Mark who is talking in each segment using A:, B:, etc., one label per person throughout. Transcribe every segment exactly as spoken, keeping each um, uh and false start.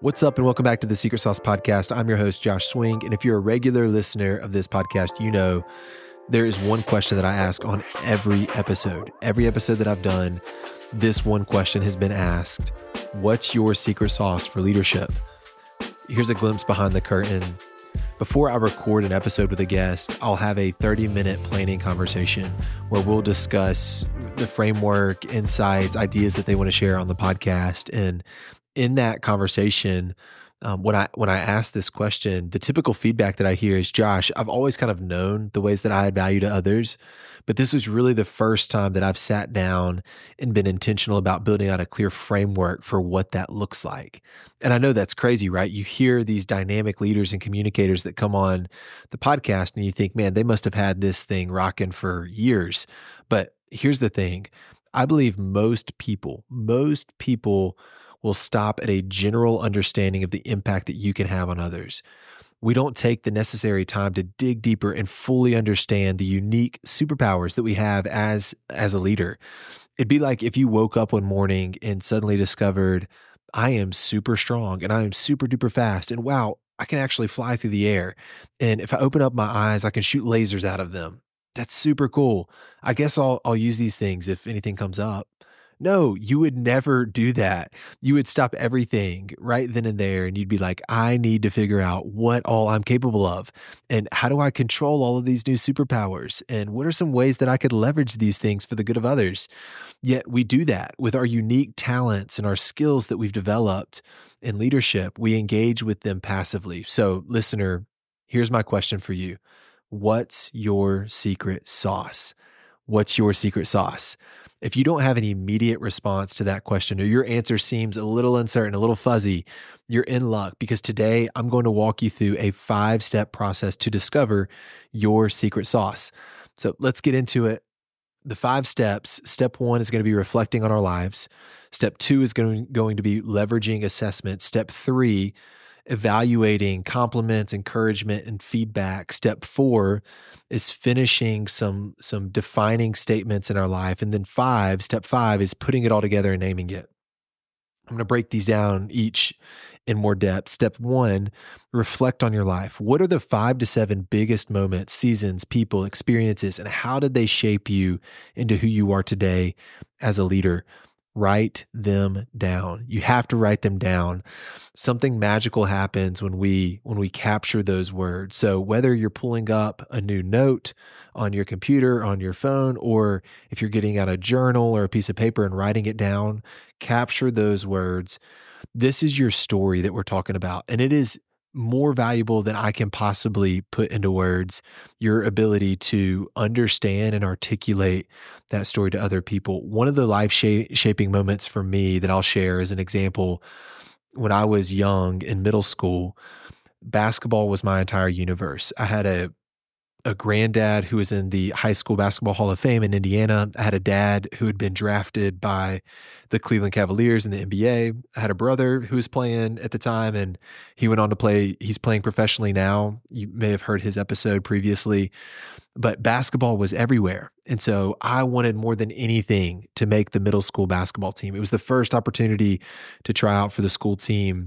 A: What's up, and welcome back to the Secret Sauce Podcast. I'm your host, Josh Swing, and if you're a regular listener of this podcast, you know there is one question that I ask on every episode. Every episode that I've done, this one question has been asked: what's your secret sauce for leadership? Here's a glimpse behind the curtain. Before I record an episode with a guest, I'll have a thirty-minute planning conversation where we'll discuss the framework, insights, ideas that they want to share on the podcast. And in that conversation, um, when I when I ask this question, the typical feedback that I hear is, Josh, I've always kind of known the ways that I add value to others, but this was really the first time that I've sat down and been intentional about building out a clear framework for what that looks like. And I know that's crazy, right? You hear these dynamic leaders and communicators that come on the podcast and you think, man, they must have had this thing rocking for years. But here's the thing. I believe most people, most people will stop at a general understanding of the impact that you can have on others. We don't take the necessary time to dig deeper and fully understand the unique superpowers that we have as, as a leader. It'd be like if you woke up one morning and suddenly discovered, I am super strong and I am super duper fast, and wow, I can actually fly through the air. And if I open up my eyes, I can shoot lasers out of them. That's super cool. I guess I'll I'll use these things if anything comes up. No, you would never do that. You would stop everything right then and there, and you'd be like, I need to figure out what all I'm capable of, and how do I control all of these new superpowers, and what are some ways that I could leverage these things for the good of others. Yet we do that with our unique talents and our skills that we've developed in leadership. We engage with them passively. So, listener, here's my question for you. What's your secret sauce? What's your secret sauce? If you don't have an immediate response to that question, or your answer seems a little uncertain, a little fuzzy, you're in luck, because today I'm going to walk you through a five-step process to discover your secret sauce. So let's get into it. The five steps. Step one is going to be reflecting on our lives. Step two is going, going to be leveraging assessment. Step three, evaluating compliments, encouragement, and feedback. Step four is finishing some, some defining statements in our life. And then five, step five is putting it all together and naming it. I'm going to break these down each in more depth. Step one, reflect on your life. What are the five to seven biggest moments, seasons, people, experiences, and how did they shape you into who you are today as a leader? Write them down. You have to write them down. Something magical happens when we when we capture those words. So whether you're pulling up a new note on your computer, on your phone, or if you're getting out a journal or a piece of paper and writing it down, capture those words. This is your story that we're talking about, and it is more valuable than I can possibly put into words. Your ability to understand and articulate that story to other people. One of the life shaping moments for me that I'll share as an example, when I was young in middle school, basketball was my entire universe. I had a a granddad who was in the High School Basketball Hall of Fame in Indiana. I had a dad who had been drafted by the Cleveland Cavaliers in the N B A. I had a brother who was playing at the time, and he went on to play. He's playing professionally now. You may have heard his episode previously, but basketball was everywhere. And so I wanted more than anything to make the middle school basketball team. It was the first opportunity to try out for the school team.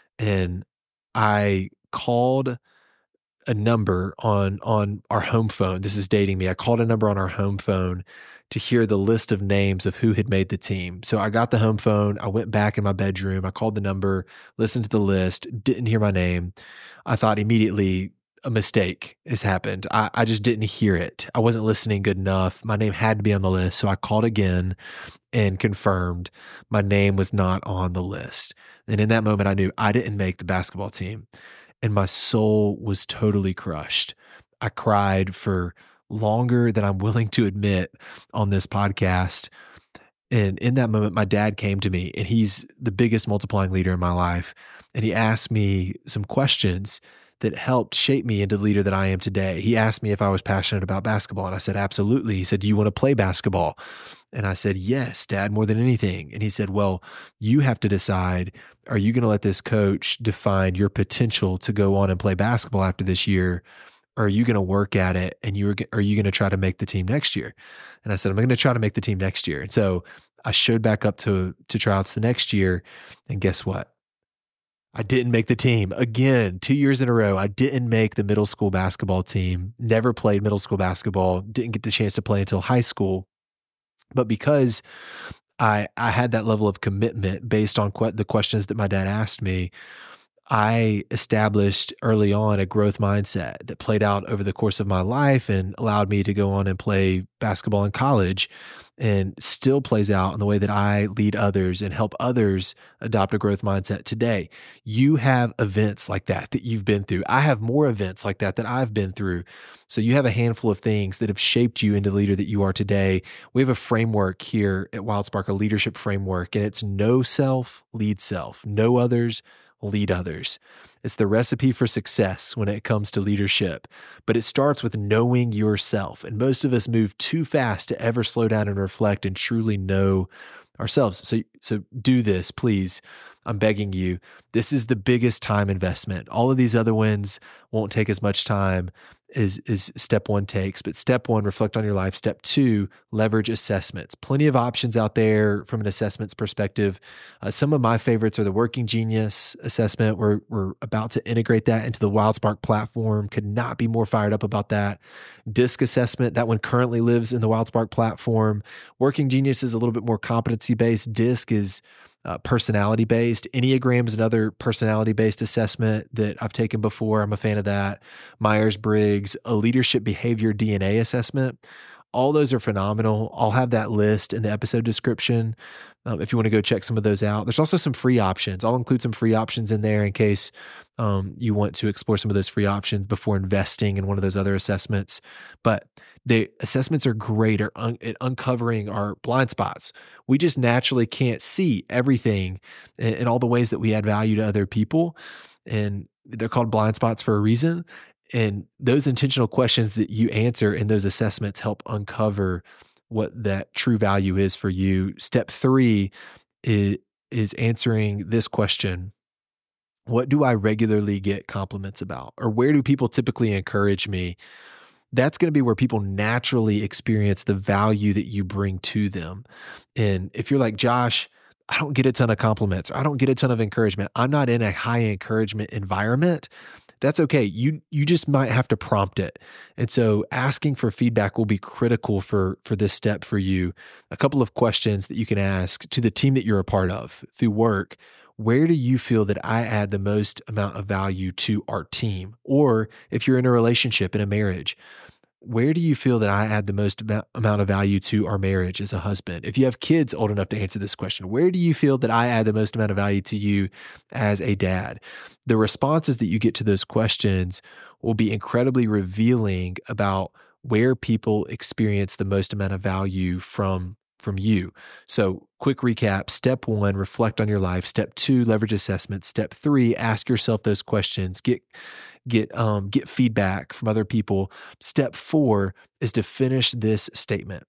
A: And I called a number on, on our home phone. This is dating me. I called a number on our home phone to hear the list of names of who had made the team. So I got the home phone. I went back in my bedroom. I called the number, listened to the list, didn't hear my name. I thought immediately a mistake has happened. I, I just didn't hear it. I wasn't listening good enough. My name had to be on the list. So I called again and confirmed my name was not on the list. And in that moment, I knew I didn't make the basketball team. And my soul was totally crushed. I cried for longer than I'm willing to admit on this podcast. And in that moment, my dad came to me, and he's the biggest multiplying leader in my life. And he asked me some questions that helped shape me into the leader that I am today. He asked me if I was passionate about basketball, and I said, absolutely. He said, do you want to play basketball? And I said, yes, Dad, more than anything. And he said, well, you have to decide, are you going to let this coach define your potential to go on and play basketball after this year? Or are you going to work at it, and you are you going to try to make the team next year? And I said, I'm going to try to make the team next year. And so I showed back up to, to tryouts the next year. And guess what? I didn't make the team. Again, two years in a row, I didn't make the middle school basketball team. Never played middle school basketball. Didn't get the chance to play until high school. But because I I had that level of commitment based on que- the questions that my dad asked me, I established early on a growth mindset that played out over the course of my life and allowed me to go on and play basketball in college, and still plays out in the way that I lead others and help others adopt a growth mindset today. You have events like that that you've been through. I have more events like that that I've been through. So you have a handful of things that have shaped you into the leader that you are today. We have a framework here at WildSpark, a leadership framework, and it's know self, lead self, know others, lead others. It's the recipe for success when it comes to leadership, but it starts with knowing yourself. And most of us move too fast to ever slow down and reflect and truly know ourselves. So, so do this, please. I'm begging you. This is the biggest time investment. All of these other ones won't take as much time as, as step one takes. But step one, reflect on your life. Step two, leverage assessments. Plenty of options out there from an assessments perspective. Uh, some of my favorites are the Working Genius assessment. We're, we're about to integrate that into the WildSpark platform. Could not be more fired up about that. DISC assessment, that one currently lives in the WildSpark platform. Working Genius is a little bit more competency-based. DISC is Uh, personality-based. Enneagram is another personality-based assessment that I've taken before. I'm a fan of that. Myers-Briggs, a leadership behavior D N A assessment. All those are phenomenal. I'll have that list in the episode description um, if you want to go check some of those out. There's also some free options. I'll include some free options in there in case um, you want to explore some of those free options before investing in one of those other assessments. But the assessments are great at, un- at uncovering our blind spots. We just naturally can't see everything in, in all the ways that we add value to other people. And they're called blind spots for a reason. And those intentional questions that you answer in those assessments help uncover what that true value is for you. Step three is, is answering this question: what do I regularly get compliments about? Or where do people typically encourage me? That's going to be where people naturally experience the value that you bring to them. And if you're like, Josh, I don't get a ton of compliments, or I don't get a ton of encouragement, I'm not in a high encouragement environment, that's okay. You you just might have to prompt it. And so asking for feedback will be critical for, for this step for you. A couple of questions that you can ask to the team that you're a part of through work. Where do you feel that I add the most amount of value to our team? Or if you're in a relationship, in a marriage, where do you feel that I add the most amount of value to our marriage as a husband? If you have kids old enough to answer this question, where do you feel that I add the most amount of value to you as a dad? The responses that you get to those questions will be incredibly revealing about where people experience the most amount of value from from you. So quick recap: step one, reflect on your life. Step two, leverage assessment. Step three, ask yourself those questions. Get get um, get feedback from other people. Step four is to finish this statement: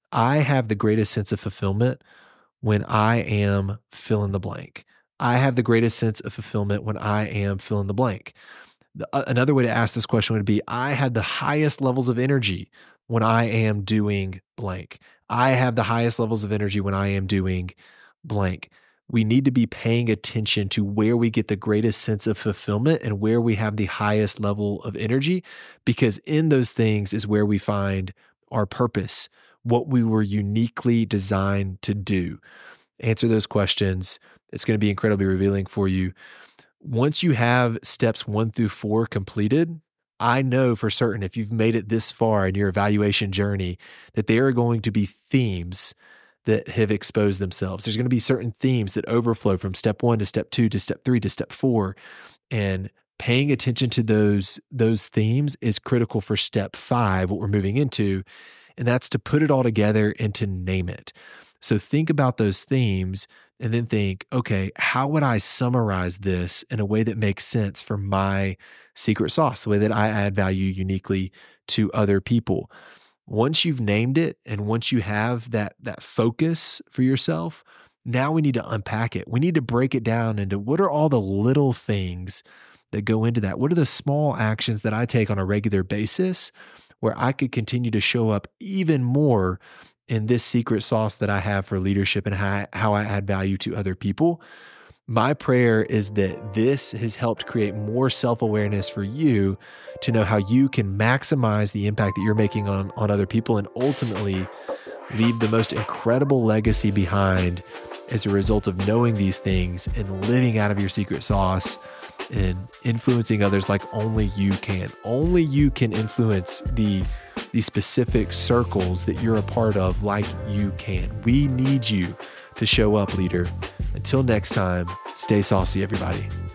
A: I have the greatest sense of fulfillment when I am fill in the blank. I have the greatest sense of fulfillment when I am fill in the blank. The, uh, another way to ask this question would be: I had the highest levels of energy when I am doing blank. I have the highest levels of energy when I am doing blank. We need to be paying attention to where we get the greatest sense of fulfillment and where we have the highest level of energy, because in those things is where we find our purpose, what we were uniquely designed to do. Answer those questions. It's going to be incredibly revealing for you. Once you have steps one through four completed, I know for certain, if you've made it this far in your evaluation journey, that there are going to be themes that have exposed themselves. There's going to be certain themes that overflow from step one to step two to step three to step four. And paying attention to those, those themes is critical for step five, what we're moving into. And that's to put it all together and to name it. So think about those themes and then think, okay, how would I summarize this in a way that makes sense for my secret sauce, the way that I add value uniquely to other people? Once you've named it and once you have that, that focus for yourself, now we need to unpack it. We need to break it down into what are all the little things that go into that? What are the small actions that I take on a regular basis where I could continue to show up even more in this secret sauce that I have for leadership and how I, how I add value to other people? My prayer is that this has helped create more self-awareness for you to know how you can maximize the impact that you're making on, on other people and ultimately leave the most incredible legacy behind as a result of knowing these things and living out of your secret sauce and influencing others like only you can. Only you can influence the, the specific circles that you're a part of like you can. We need you to show up, leader. Until next time, stay saucy, everybody.